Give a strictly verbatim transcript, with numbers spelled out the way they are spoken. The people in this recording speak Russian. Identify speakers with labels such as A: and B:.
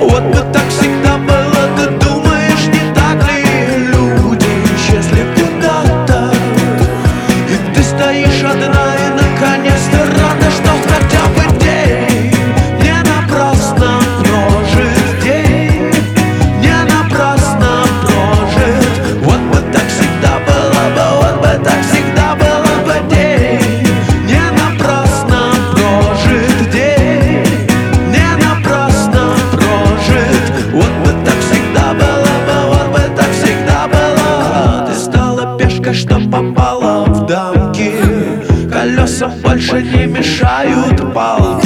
A: Вот бы так всегда было, ты думаешь, не так ли? Люди исчезли куда-то, и ты стоишь одна и наконец-то рада, что хотя бы день не напрасно прожит, день не напрасно прожит. Вот бы так всегда было бы, вот бы так всегда было бы, день не напрасно прожит, день не напрасно прожит. Вот бы так всегда было бы, вот бы так всегда было. Ты стала пешкой, что попала в дамки, колеса больше не мешают палки.